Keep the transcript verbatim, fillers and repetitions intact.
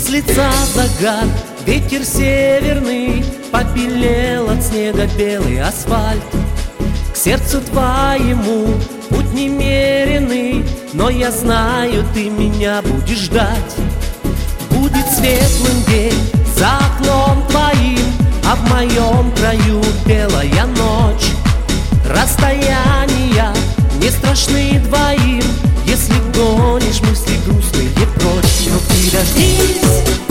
лица загар, ветер северный, побелел от снега белый асфальт. К сердцу твоему путь немеренный, но я знаю, ты меня будешь ждать. Будет светлым день за окном твоим, а в моем краю белая ночь. Расстояния не страшны двоим, если гонишь мысли грустные прочь. Но ты дождись,